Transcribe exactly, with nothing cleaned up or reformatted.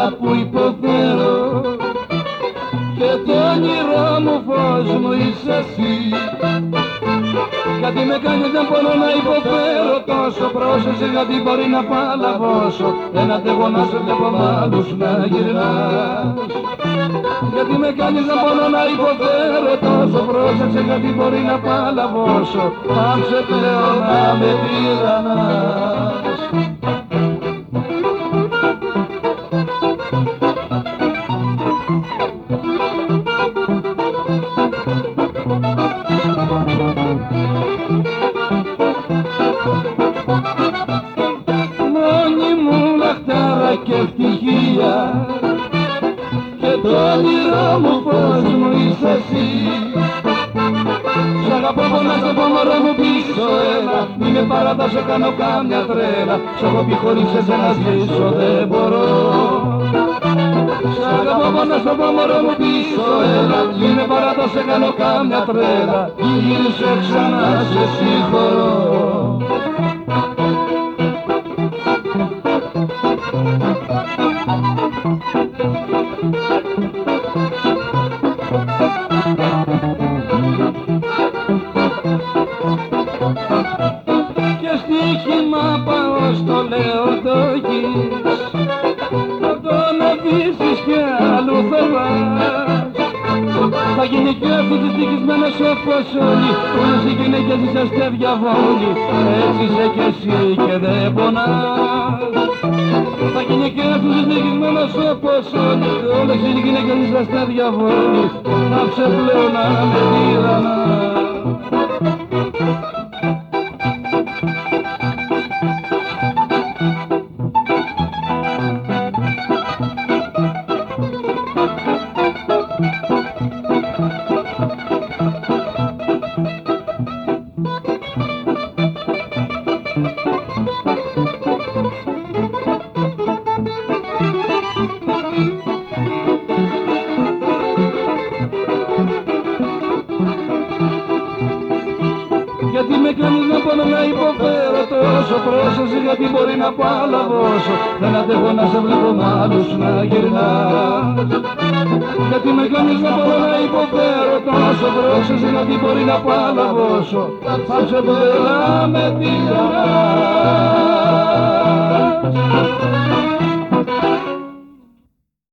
που υποφέρω και το όνειρό μου φως μου είσαι εσύ. Γιατί με κάνεις να μπορώ να υποφέρω τόσο, πρόσεξε γιατί μπορεί να παλαβώσω. Δεν αντέχω να σε βλέπω μ' άλλους να γυρνάς. Γιατί με κάνεις να μπορώ να υποφέρω τόσο, πρόσεξε γιατί μπορεί να παλαβώσω. Πάψε πλέον να με τυραννάς. Μόνη μου λαχτάρα και ευτυχία και το όνειρό μου φως μου είσαι εσύ. Σ' αγαπώ να σε πω μωρό μου πίσω έλα, μη με παρατάς σε κάνω κάμια τρέλα. Σ' έχω πει χωρίς εσένα ζήσω δεν μπορώ. Σ' αγαπώ να σε πω μωρό μου πίσω έλα, μη με παρατάς σε κάνω κάμια τρέλα. Γύρισε ξανά σε συγχωρώ. Και στοίχημα πάω στο Λεοντόγης, θα τον αφήσεις και αλλού θα πας. Θα γίνει κι ο ευτυχισμένος όπως όλοι, όλες οι γυναίκες είσαστε διαβόλοι, έτσι είσαι κι εσύ και δεν πονάς. Θα γίνει κι ο ευτυχισμένος όπως όλοι, όλες οι γυναίκες είσαστε διαβόλοι, πάψε πλέον να με τυραννάς. Γιατί με κάνεις να πονώ να υποφέρω τόσο, πρόσεξε γιατί μπορεί να παλαβώσω. Δεν αντέχω να σε βλέπω μ' άλλους να γυρνάς. Γιατί με κάνεις να πονώ να υποφέρω τόσο, πρόσεξε γιατί μπορεί να παλαβώσω. Πάψε πλέον να με τυραννάς.